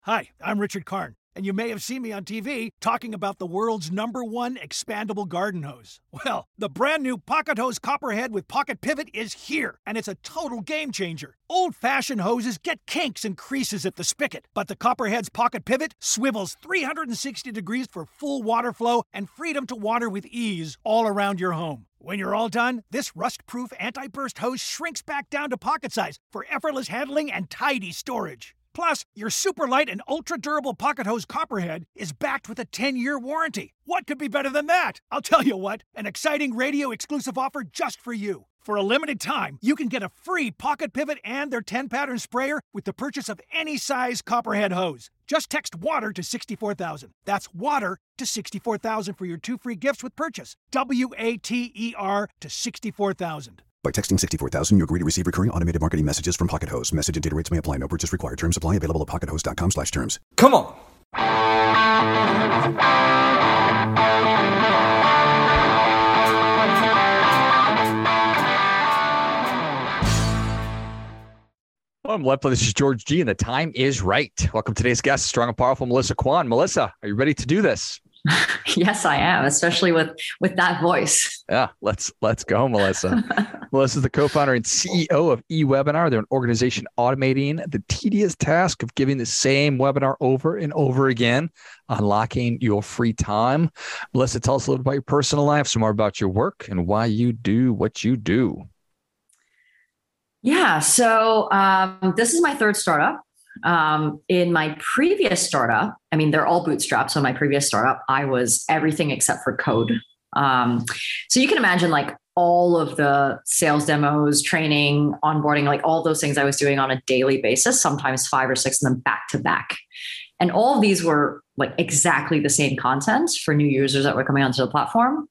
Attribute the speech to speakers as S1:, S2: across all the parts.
S1: Hi, I'm Richard Karn, and you may have seen me on TV talking about the world's #1 expandable garden hose. Well, the brand new Pocket Hose Copperhead with Pocket Pivot is here, and it's a total game changer. Old-fashioned hoses get kinks and creases at the spigot, but the Copperhead's Pocket Pivot swivels 360 degrees for full water flow and freedom to water with ease all around your home. When you're all done, this rust-proof anti-burst hose shrinks back down to pocket size for effortless handling and tidy storage. Plus, your super light and ultra-durable Pocket Hose Copperhead is backed with a 10-year warranty. What could be better than that? I'll tell you what, an exciting radio-exclusive offer just for you. For a limited time, you can get a free Pocket Pivot and their 10-pattern sprayer with the purchase of any size Copperhead hose. Just text WATER to 64,000. That's WATER to 64,000 for your 2 free gifts with purchase. WATER to 64,000.
S2: By texting 64,000, you agree to receive recurring automated marketing messages from Pocket Hose. Message and data rates may apply. No purchase required. Terms apply. Available at pockethose.com/terms.
S3: Come on.
S4: Welcome, Lepo. This is George G, and the time is right. Welcome to today's guest, strong and powerful Melissa Kwan. Melissa, are you ready to do this?
S5: Yes, I am, especially with that voice.
S4: Yeah, let's go, Melissa. Melissa is the co-founder and CEO of eWebinar. They're an organization automating the tedious task of giving the same webinar over and over again, unlocking your free time. Melissa, tell us a little about your personal life, some more about your work, and why you do what you do.
S5: Yeah, so this is my third startup. In my previous startup, I mean, they're all bootstrapped. So in my previous startup, I was everything except for code. So you can imagine like all of the sales demos, training, onboarding, like all those things I was doing on a daily basis, sometimes 5 or 6 of them back to back. And all of these were like exactly the same content for new users that were coming onto the platform.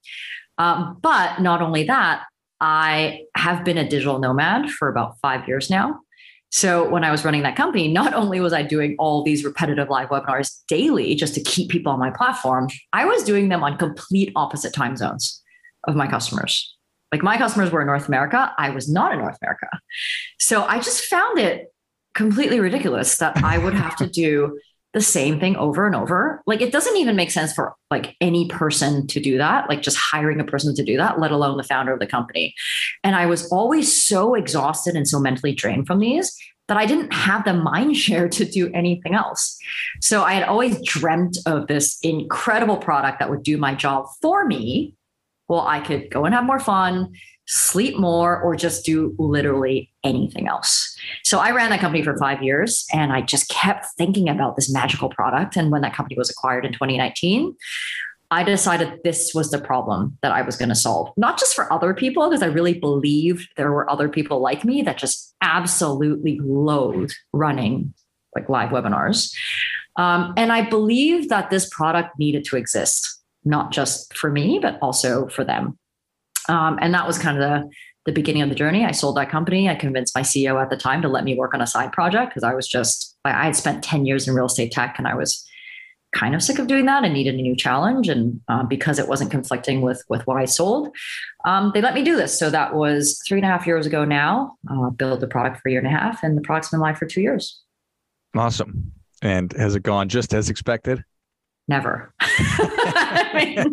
S5: But not only that, I have been a digital nomad for about 5 years now. So when I was running that company, not only was I doing all these repetitive live webinars daily just to keep people on my platform, I was doing them on complete opposite time zones of my customers. Like my customers were in North America. I was not in North America. So I just found it completely ridiculous that I would have to do the same thing over and over. Like it doesn't even make sense for like any person to do that, like just hiring a person to do that, let alone the founder of the company. And I was always so exhausted and so mentally drained from these that I didn't have the mind share to do anything else. So I had always dreamt of this incredible product that would do my job for me. Well, I could go and have more fun, sleep more, or just do literally anything else. So I ran that company for 5 years and I just kept thinking about this magical product. And when that company was acquired in 2019, I decided this was the problem that I was going to solve, not just for other people, because I really believed there were other people like me that just absolutely loathe running like live webinars. And I believed that this product needed to exist, not just for me, but also for them. And that was kind of the beginning of the journey. I sold that company. I convinced my CEO at the time to let me work on a side project because I had spent 10 years in real estate tech and I was kind of sick of doing that and needed a new challenge. And because it wasn't conflicting with what I sold, they let me do this. So that was 3.5 years ago now. Built the product for 1.5 years and the product's been live for 2 years.
S4: Awesome. And has it gone just as expected?
S5: Never. I mean,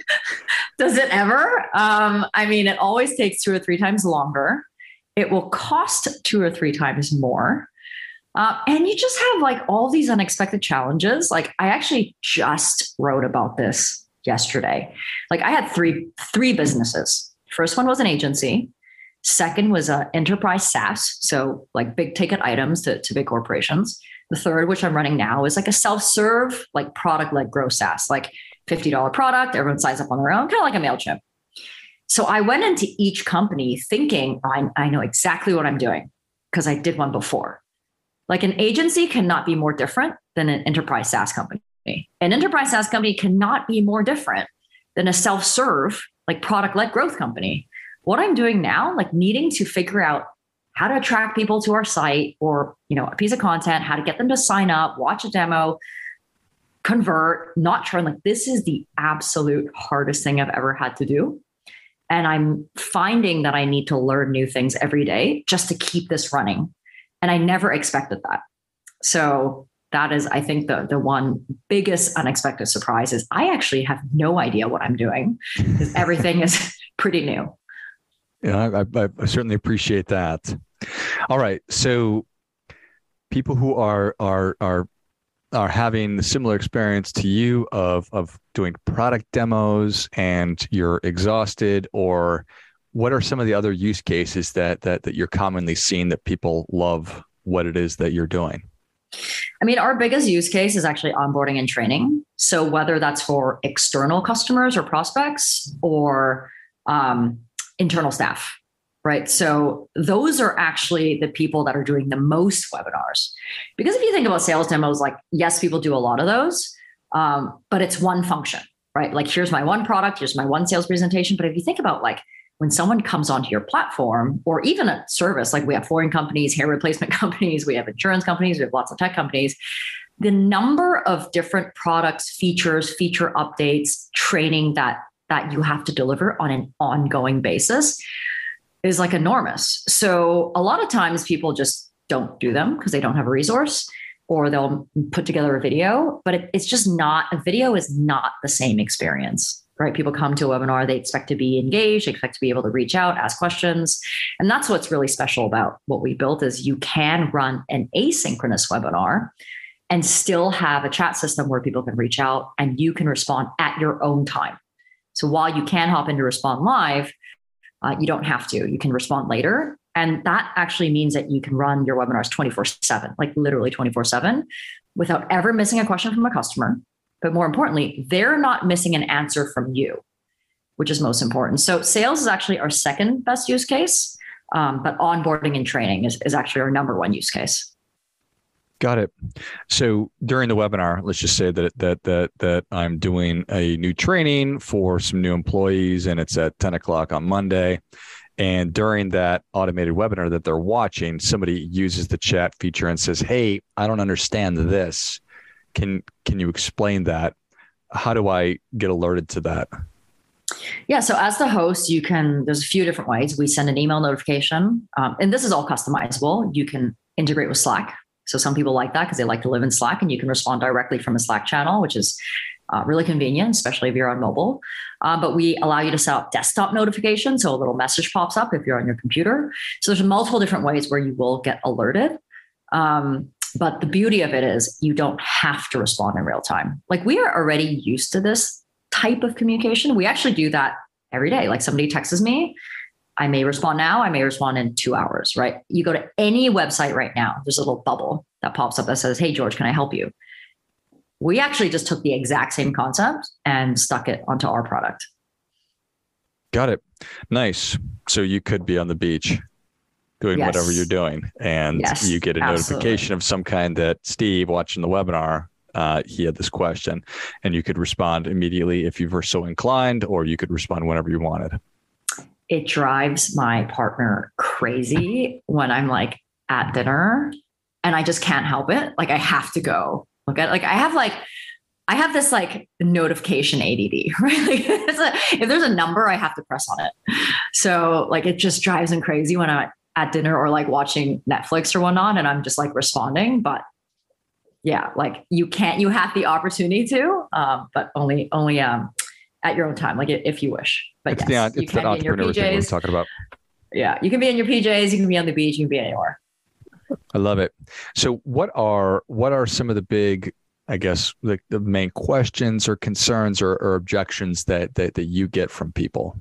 S5: does it ever? I mean, it always takes 2 or 3 times longer. It will cost 2 or 3 times more. And you just have like all these unexpected challenges. Like I actually just wrote about this yesterday. Like I had three businesses. First one was an agency. Second was an enterprise SaaS. So like big ticket items to big corporations. The third, which I'm running now, is like a self-serve, like product-led growth SaaS, like $50 product. Everyone signs up on their own, kind of like a MailChimp. So I went into each company thinking, I know exactly what I'm doing because I did one before. Like an agency cannot be more different than an enterprise SaaS company. An enterprise SaaS company cannot be more different than a self-serve, like product-led growth company. What I'm doing now, like needing to figure out how to attract people to our site or, a piece of content, how to get them to sign up, watch a demo, convert, not churn. Like this is the absolute hardest thing I've ever had to do. And I'm finding that I need to learn new things every day just to keep this running. And I never expected that. So That is, I think, the one biggest unexpected surprise is I actually have no idea what I'm doing because everything is pretty new.
S4: Yeah, I certainly appreciate that. All right, so people who are having the similar experience to you of doing product demos and you're exhausted, or what are some of the other use cases that you're commonly seeing that people love what it is that you're doing?
S5: I mean, our biggest use case is actually onboarding and training. So whether that's for external customers or prospects or internal staff, right? So those are actually the people that are doing the most webinars. Because if you think about sales demos, like, yes, people do a lot of those, but it's one function, right? Like, here's my one product, here's my one sales presentation. But if you think about like when someone comes onto your platform, or even a service, like we have flooring companies, hair replacement companies, we have insurance companies, we have lots of tech companies, the number of different products, features, feature updates, training that you have to deliver on an ongoing basis is like enormous. So a lot of times people just don't do them because they don't have a resource, or they'll put together a video, but it's just not, a video is not the same experience, right? People come to a webinar, they expect to be engaged, they expect to be able to reach out, ask questions. And that's what's really special about what we built is you can run an asynchronous webinar and still have a chat system where people can reach out and you can respond at your own time. So while you can hop in to respond live, you don't have to. You can respond later. And that actually means that you can run your webinars 24/7, like literally 24/7, without ever missing a question from a customer. But more importantly, they're not missing an answer from you, which is most important. So sales is actually our second best use case, but onboarding and training is actually our number one use case.
S4: Got it. So during the webinar, let's just say that I'm doing a new training for some new employees, and it's at 10 o'clock on Monday. And during that automated webinar that they're watching, somebody uses the chat feature and says, "Hey, I don't understand this. Can you explain that? How do I get alerted to that?"
S5: Yeah. So as the host, there's a few different ways. We send an email notification, and this is all customizable. You can integrate with Slack. So some people like that because they like to live in Slack, and you can respond directly from a Slack channel, which is really convenient, especially if you're on mobile. But we allow you to set up desktop notifications. So a little message pops up if you're on your computer. So there's multiple different ways where you will get alerted. But the beauty of it is you don't have to respond in real time. Like, we are already used to this type of communication. We actually do that every day. Like, somebody texts me, I may respond now, I may respond in 2 hours, right? You go to any website right now, there's a little bubble that pops up that says, "Hey, George, can I help you?" We actually just took the exact same concept and stuck it onto our product.
S4: Got it. Nice. So you could be on the beach doing whatever you're doing, and you get a notification of some kind that Steve, watching the webinar, he had this question, and you could respond immediately if you were so inclined, or you could respond whenever you wanted.
S5: It drives my partner crazy when I'm like at dinner and I just can't help it. Like, I have to go look at it. Like, I have this like notification ADD, right? Like, if there's a number, I have to press on it. So like, it just drives him crazy when I'm at dinner or like watching Netflix or whatnot, and I'm just like responding. But yeah, like, you have the opportunity to, but only at your own time, like if you wish. But
S4: it's
S5: yes,
S4: it's that entrepreneur thing we're talking about.
S5: Yeah, you can be in your PJs, you can be on the beach, you can be anywhere.
S4: I love it. So what are some of the big, I guess, like the main questions or concerns or objections that you get from people?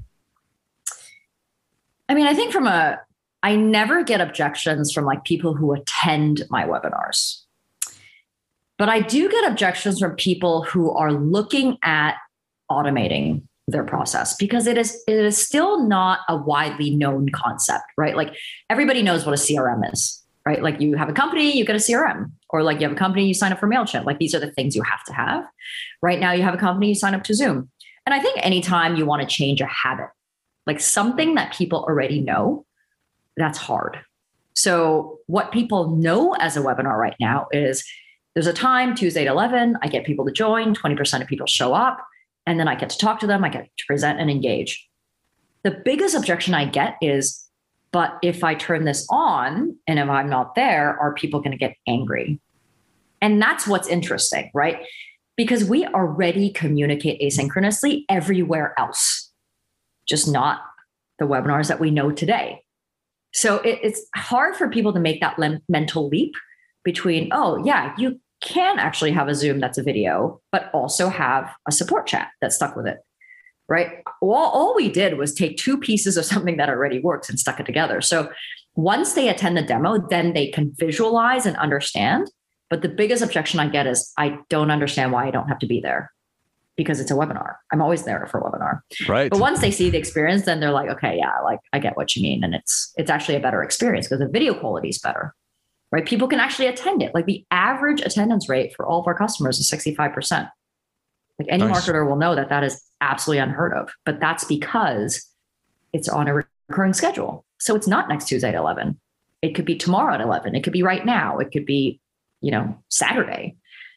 S5: I mean, I think I never get objections from like people who attend my webinars, but I do get objections from people who are looking at automating their process, because it is still not a widely known concept, right? Like, everybody knows what a CRM is, right? Like, you have a company, you get a CRM, or like you have a company, you sign up for MailChimp. Like, these are the things you have to have. Right now, you have a company, you sign up to Zoom. And I think anytime you want to change a habit, like something that people already know, that's hard. So what people know as a webinar right now is there's a time, Tuesday at 11, I get people to join, 20% of people show up. And then I get to talk to them, I get to present and engage. The biggest objection I get is, but if I turn this on and if I'm not there, are people going to get angry? And that's what's interesting, right? Because we already communicate asynchronously everywhere else, just not the webinars that we know today. So it's hard for people to make that mental leap between, oh, yeah, you can actually have a Zoom that's a video, but also have a support chat that's stuck with it, right? All we did was take two pieces of something that already works and stuck it together. So once they attend the demo, then they can visualize and understand. But the biggest objection I get is, I don't understand why I don't have to be there, because it's a webinar. I'm always there for a webinar.
S4: Right.
S5: But once they see the experience, then they're like, okay, yeah, like I get what you mean. And it's actually a better experience because the video quality is better, right? People can actually attend it. Like the average attendance rate for all of our customers is 65%. Like any marketer will know that is absolutely unheard of, but that's because it's on a recurring schedule. So it's not next Tuesday at 11. It could be tomorrow at 11. It could be right now. It could be, Saturday.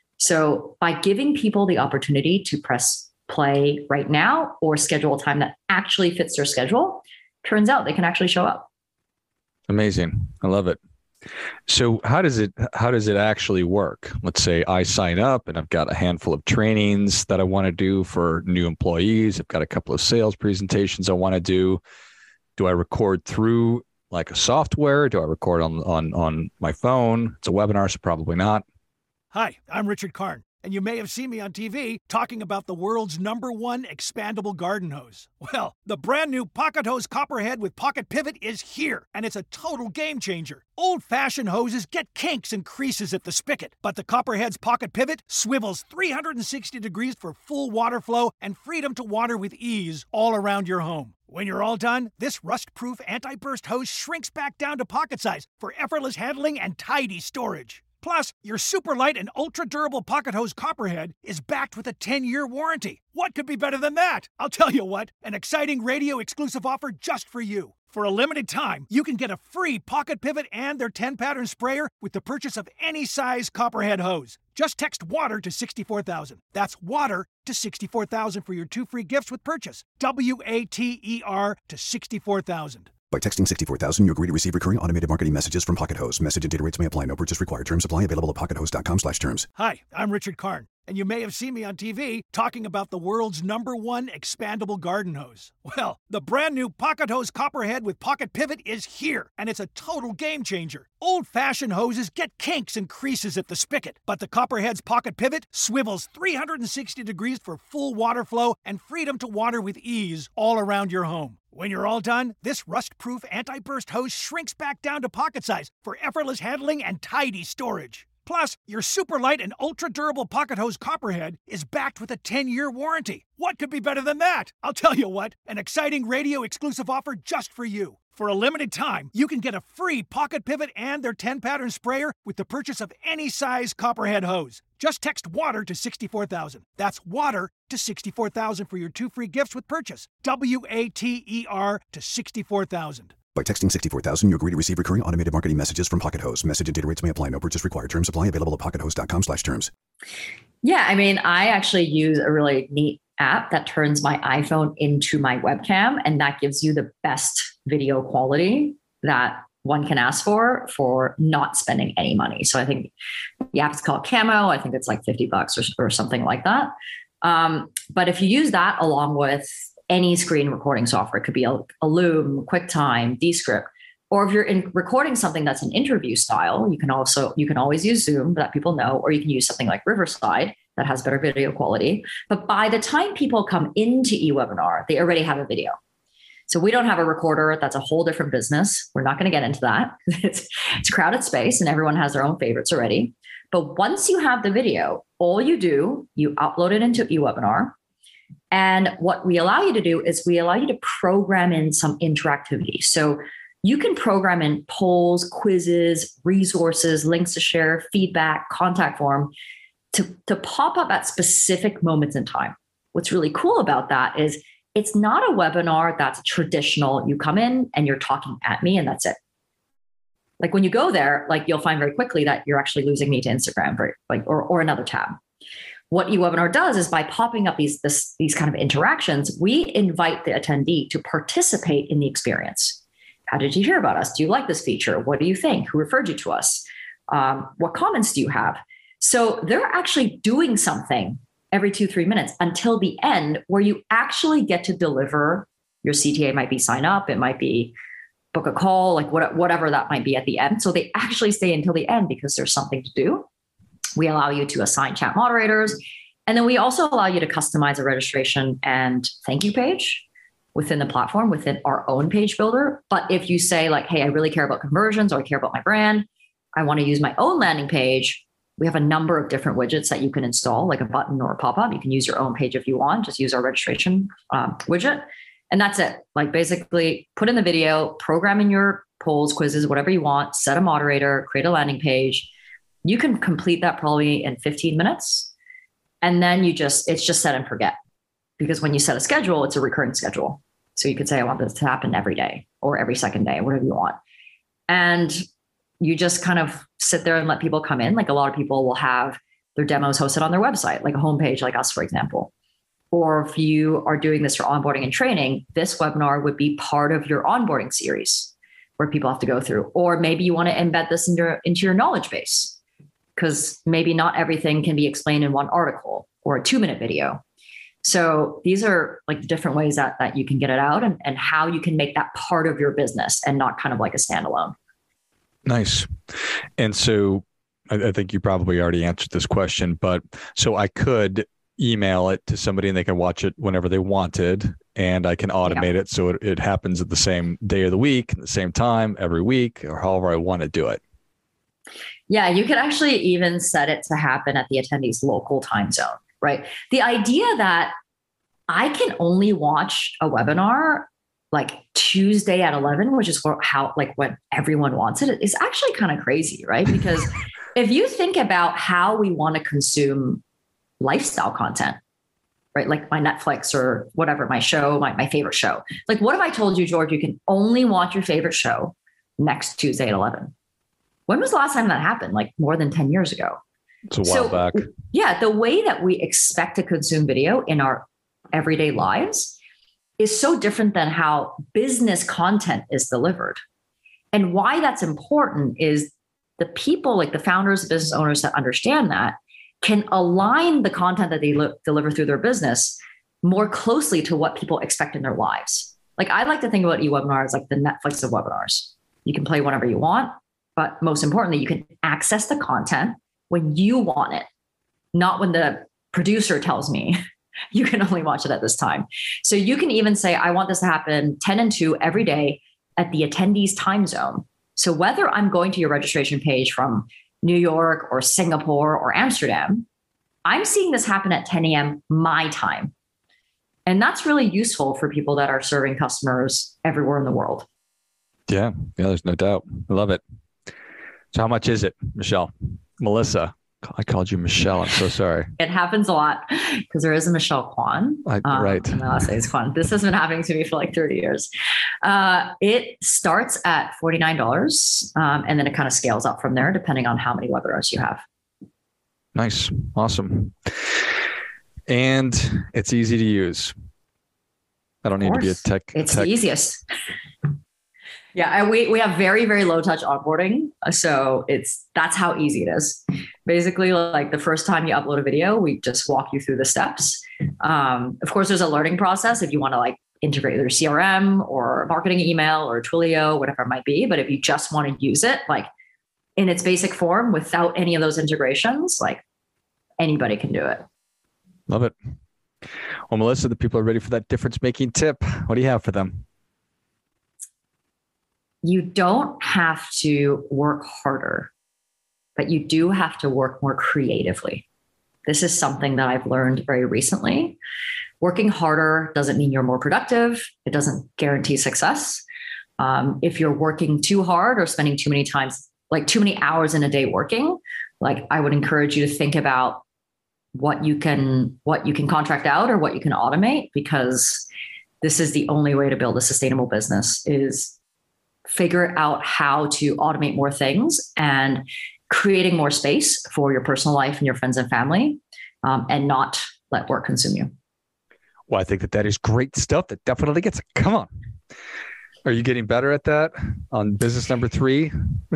S5: So by giving people the opportunity to press play right now or schedule a time that actually fits their schedule, turns out they can actually show up.
S4: Amazing. I love it. So how does it actually work? Let's say I sign up and I've got a handful of trainings that I want to do for new employees. I've got a couple of sales presentations I want to do. Do I record through like a software? Do I record on my phone? It's a webinar, so probably not.
S1: Hi, I'm Richard Karn, and you may have seen me on TV talking about the world's #1 expandable garden hose. Well, the brand new Pocket Hose Copperhead with Pocket Pivot is here, and it's a total game changer. Old-fashioned hoses get kinks and creases at the spigot, but the Copperhead's Pocket Pivot swivels 360 degrees for full water flow and freedom to water with ease all around your home. When you're all done, this rust-proof anti-burst hose shrinks back down to pocket size for effortless handling and tidy storage. Plus, your super light and ultra-durable Pocket Hose Copperhead is backed with a 10-year warranty. What could be better than that? I'll tell you what, an exciting radio-exclusive offer just for you. For a limited time, you can get a free Pocket Pivot and their 10-pattern sprayer with the purchase of any size Copperhead hose. Just text WATER to 64,000. That's WATER to 64,000 for your 2 free gifts with purchase. WATER to 64,000.
S2: By texting 64,000, you agree to receive recurring automated marketing messages from Pocket Hose. Message and data rates may apply. No purchase required. Terms apply. Available at pockethose.com/terms.
S1: Hi, I'm Richard Karn, and you may have seen me on TV talking about the world's #1 expandable garden hose. Well, the brand new Pocket Hose Copperhead with Pocket Pivot is here, and it's a total game changer. Old-fashioned hoses get kinks and creases at the spigot, but the Copperhead's Pocket Pivot swivels 360 degrees for full water flow and freedom to water with ease all around your home. When you're all done, this rust-proof anti-burst hose shrinks back down to pocket size for effortless handling and tidy storage. Plus, your super light and ultra-durable Pocket Hose Copperhead is backed with a 10-year warranty. What could be better than that? I'll tell you what, an exciting radio-exclusive offer just for you. For a limited time, you can get a free Pocket Pivot and their 10-pattern sprayer with the purchase of any size Copperhead hose. Just text WATER to 64,000. That's WATER to 64,000 for your 2 free gifts with purchase. WATER to 64,000.
S2: By texting 64,000, you agree to receive recurring automated marketing messages from Pocket Hose. Message and data rates may apply. No purchase required. Terms apply. Available at pockethose.com/terms.
S5: Yeah, I mean, I actually use a really neat app that turns my iPhone into my webcam, and that gives you the best video quality that one can ask for not spending any money. So I think the app is called Camo. I think it's like $50 or something like that. But if you use that along with any screen recording software, it could be a Loom, QuickTime, Descript, or if you're recording something that's an interview style, you can always use Zoom that people know, or you can use something like Riverside that has better video quality. But by the time people come into eWebinar, they already have a video. So we don't have a recorder. That's a whole different business. We're not going to get into that. It's crowded space and everyone has their own favorites already. But once you have the video, all you do, you upload it into eWebinar. And what we allow you to do is we allow you to program in some interactivity. So you can program in polls, quizzes, resources, links to share, feedback, contact form to pop up at specific moments in time. What's really cool about that is it's not a webinar that's traditional. You come in and you're talking at me and that's it. Like when you go there, like you'll find very quickly that you're actually losing me to Instagram or another tab. What eWebinar does is by popping up these kind of interactions, we invite the attendee to participate in the experience. How did you hear about us? Do you like this feature? What do you think? Who referred you to us? What comments do you have? So they're actually doing something every 2-3 minutes until the end where you actually get to deliver. Your CTA might be sign up. It might be book a call, like whatever that might be at the end. So they actually stay until the end because there's something to do. We allow you to assign chat moderators. And then we also allow you to customize a registration and thank you page within the platform, within our own page builder. But if you say like, hey, I really care about conversions or I care about my brand, I want to use my own landing page, we have a number of different widgets that you can install, like a button or a pop-up. You can use your own page if you want, just use our registration widget. And that's it. Like basically put in the video, program in your polls, quizzes, whatever you want, set a moderator, create a landing page. You can complete that probably in 15 minutes. And then it's just set and forget. Because when you set a schedule, it's a recurring schedule. So you could say, I want this to happen every day or every second day, whatever you want. And you just kind of sit there and let people come in. Like a lot of people will have their demos hosted on their website, like a homepage like us, for example. Or if you are doing this for onboarding and training, this webinar would be part of your onboarding series where people have to go through. Or maybe you want to embed this into your knowledge base because maybe not everything can be explained in one article or a 2-minute video. So these are like the different ways that you can get it out and how you can make that part of your business and not kind of like a standalone.
S4: Nice. And so I think you probably already answered this question, but so I could email it to somebody and they can watch it whenever they wanted, and I can automate it so it happens at the same day of the week, at the same time every week, or however I want to do it.
S5: Yeah, you could actually even set it to happen at the attendee's local time zone, right? The idea that I can only watch a webinar like Tuesday at 11, which is how like when everyone wants it, is actually kind of crazy, right? Because if you think about how we want to consume lifestyle content, right? Like my Netflix or whatever, my show, my favorite show. Like what if I told you, George, you can only watch your favorite show next Tuesday at 11? When was the last time that happened? Like more than 10 years ago.
S4: It's a while back.
S5: Yeah. The way that we expect to consume video in our everyday lives is so different than how business content is delivered. And why that's important is the people, like the founders, the business owners that understand that can align the content that they deliver through their business more closely to what people expect in their lives. Like I like to think about eWebinars like the Netflix of webinars. You can play whenever you want, but most importantly, you can access the content when you want it, not when the producer tells me you can only watch it at this time. So you can even say, I want this to happen 10 and 2 every day at the attendee's time zone. So whether I'm going to your registration page from New York or Singapore or Amsterdam, I'm seeing this happen at 10 a.m. my time. And that's really useful for people that are serving customers everywhere in the world.
S4: Yeah, there's no doubt. I love it. So how much is it, Michelle? Melissa, I called you Michelle. I'm so sorry.
S5: It happens a lot because there is a Michelle Kwan.
S4: Right.
S5: My last name is Kwan. This has been happening to me for like 30 years. It starts at $49 and then it kind of scales up from there depending on how many webinars you have.
S4: Nice. Awesome. And it's easy to use. I don't need to be a tech.
S5: It's the easiest. Yeah, we have very, very low touch onboarding. So that's how easy it is. Basically, like the first time you upload a video, we just walk you through the steps. Of course, there's a learning process if you want to like integrate either CRM or marketing email or Twilio, whatever it might be. But if you just want to use it like in its basic form without any of those integrations, like anybody can do it.
S4: Love it. Well, Melissa, the people are ready for that difference-making tip. What do you have for them?
S5: You don't have to work harder, but you do have to work more creatively. This is something that I've learned very recently. Working harder doesn't mean you're more productive. It doesn't guarantee success. If you're working too hard or spending too many hours in a day working, like I would encourage you to think about what you can contract out or what you can automate, because this is the only way to build a sustainable business is figure out how to automate more things and creating more space for your personal life and your friends and family, and not let work consume you.
S4: Well, I think that is great stuff. That definitely gets it. Come on. Are you getting better at that on business number 3?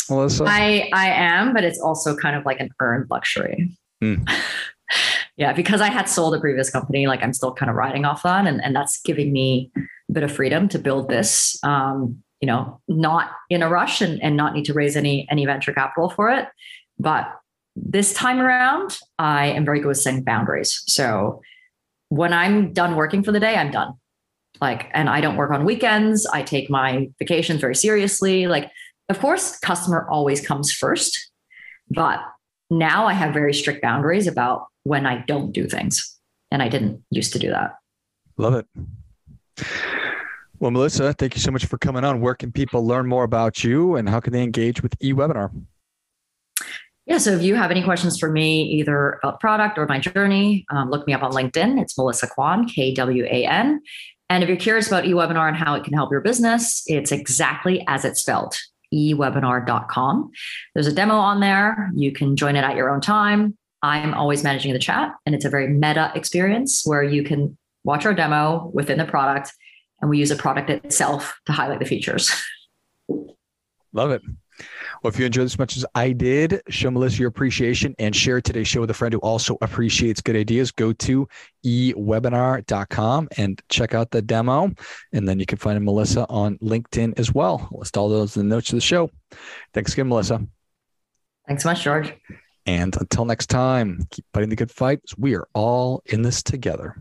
S4: Melissa?
S5: I am, but it's also kind of like an earned luxury. Yeah, because I had sold a previous company, like I'm still kind of riding off that. And that's giving me a bit of freedom to build this, not in a rush and not need to raise any venture capital for it. But this time around, I am very good with setting boundaries. So when I'm done working for the day, I'm done. And I don't work on weekends. I take my vacations very seriously. Of course, customer always comes first, but now I have very strict boundaries about when I don't do things. And I didn't used to do that.
S4: Love it. Well, Melissa, thank you so much for coming on. Where can people learn more about you and how can they engage with eWebinar?
S5: Yeah, so if you have any questions for me, either about product or my journey, look me up on LinkedIn. It's Melissa Kwan, Kwan. And if you're curious about eWebinar and how it can help your business, it's exactly as it's spelled, ewebinar.com. There's a demo on there. You can join it at your own time. I'm always managing the chat, and it's a very meta experience where you can watch our demo within the product, and we use a product itself to highlight the features.
S4: Love it. Well, if you enjoyed this as much as I did, show Melissa your appreciation and share today's show with a friend who also appreciates good ideas. Go to ewebinar.com and check out the demo. And then you can find Melissa on LinkedIn as well. I'll list all those in the notes of the show. Thanks again, Melissa.
S5: Thanks so much, George.
S4: And until next time, keep fighting the good fight. We are all in this together.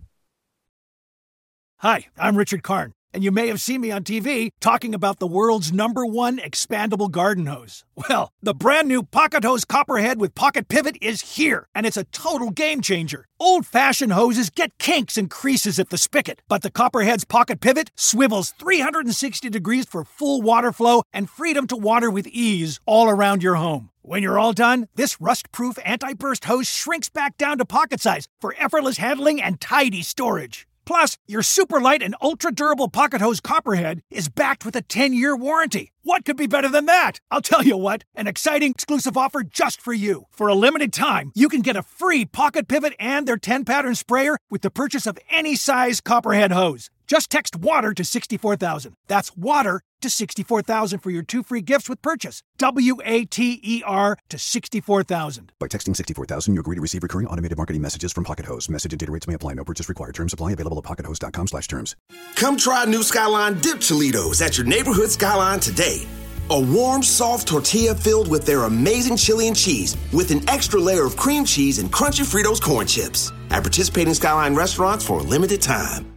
S1: Hi, I'm Richard Karn, and you may have seen me on TV talking about the world's #1 expandable garden hose. Well, the brand new Pocket Hose Copperhead with Pocket Pivot is here, and it's a total game changer. Old-fashioned hoses get kinks and creases at the spigot, but the Copperhead's Pocket Pivot swivels 360 degrees for full water flow and freedom to water with ease all around your home. When you're all done, this rust-proof anti-burst hose shrinks back down to pocket size for effortless handling and tidy storage. Plus, your super light and ultra-durable Pocket Hose Copperhead is backed with a 10-year warranty. What could be better than that? I'll tell you what, an exciting exclusive offer just for you. For a limited time, you can get a free Pocket Pivot and their 10-pattern sprayer with the purchase of any size Copperhead hose. Just text WATER to 64,000. That's WATER to 64,000 for your 2 free gifts with purchase. WATER to 64,000.
S2: By texting 64,000, you agree to receive recurring automated marketing messages from Pocket Hose. Message and data rates may apply. No purchase required. Terms apply. Available at pockethose.com/terms.
S3: Come try new Skyline Dip Cholitos at your neighborhood Skyline today. A warm, soft tortilla filled with their amazing chili and cheese with an extra layer of cream cheese and crunchy Fritos corn chips. At participating Skyline restaurants for a limited time.